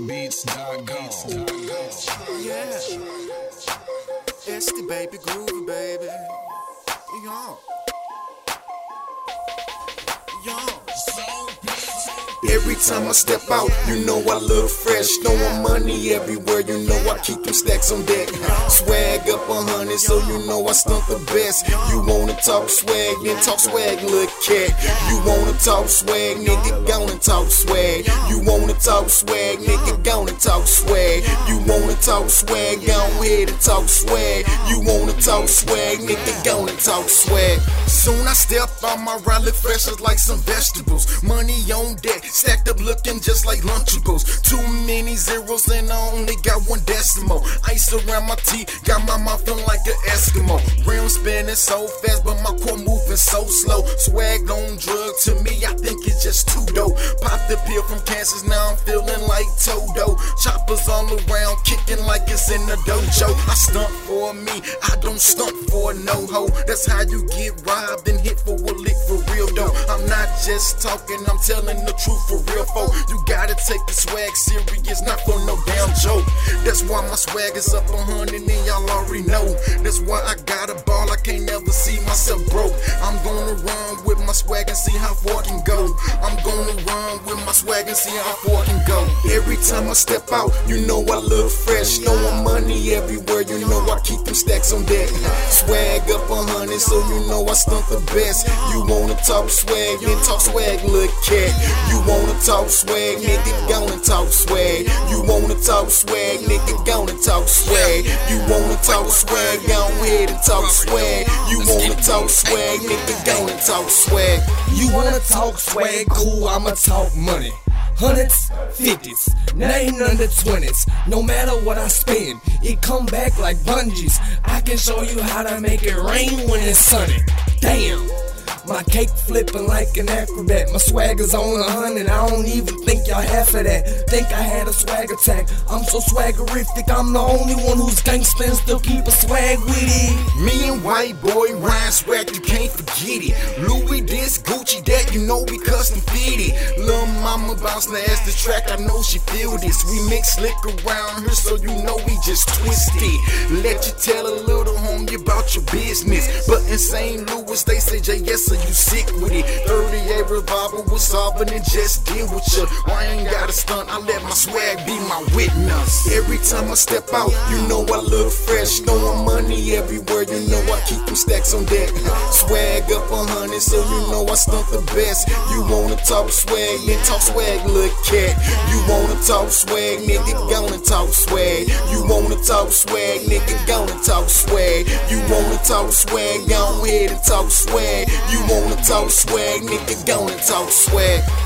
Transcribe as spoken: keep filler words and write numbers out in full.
soul beats dot com. Yeah, it's the baby groovy, baby. Yo, yo. Every time I step out, you know I look fresh. Throwing money everywhere, you know I keep them stacks on deck. Swag up a hundred, so you know I stunt the best. You wanna talk swag, then talk swag, look cat. You wanna talk swag, nigga, gonna talk swag. You wanna talk swag, nigga, gonna talk swag. You wanna talk swag, go ahead and talk swag. You wanna talk swag, nigga, gonna talk swag. Soon I step on my ride, look fresh as like some vegetables. Money on deck, stacked up looking just like Lunchables. Too many zeros and I only got one decimal. Ice around my teeth, got my mouth feeling like an Eskimo. Rim spinning so fast, but my core moving so slow. Swag on drug, to me I think it's just too dope. Pop the pill from Kansas, now I'm feeling like Todo. Choppers all around, kicking like it's in the dojo. I stunt for me, I don't stunt for a no-ho. That's how you get robbed and hit for a lick for real though. I'm not just talking, I'm telling the truth for real folk. You gotta take the swag serious, not for no damn joke. That's why my swag is up a hundred and y'all already know. That's why I got a ball, I can't never see myself broke. I'm gonna run with my swag and see how far I can go. I'm gonna run with my swag and see how far I can go. Every time I step out, you know I look fresh. Throwing money everywhere, you know I keep them stacks on deck. Swag up a hundred, so you know I stunt the best. You wanna talk swag, then talk swag, look cat. You wanna talk swag, nigga, gonna talk swag. You wanna talk swag, nigga, gonna talk swag. You wanna talk swag, go ahead and talk swag. You wanna talk swag, nigga, gonna talk swag. You wanna talk swag, cool, I'ma talk money. Hundreds, fifties, nine under twenties. No matter what I spend, it come back like bungees. I can show you how to make it rain when it's sunny. Damn. My cake flipping like an acrobat. My swagger's on a hundred, I don't even think y'all half of that. Think I had a swag attack, I'm so swaggerific. I'm the only one who's gangsta and still keep a swag with it. Me and white boy Ryan swag, you can't forget it. Louis this, Gucci that, you know we custom fitted. Lil' mama bouncing the ass the track, I know she feel this. We mix slick around here, so you know we just twisted. Let you tell a little homie about your business. But in Saint Louis, they say J S, you sick with it. thirty-eight revolver was solving and just deal with you. I ain't got a stunt, I let my swag be my witness. Every time I step out, you know I look fresh. Throwing money everywhere, you know I keep them stacks on deck. Swag up a hundred, so you know I stunt the best. You wanna talk swag, then talk swag, look cat. You wanna talk swag, nigga, gonna talk swag. You wanna talk swag, nigga, gonna talk swag. You wanna talk swag, go ahead and talk swag. You wanna talk swag, nigga, gonna talk swag.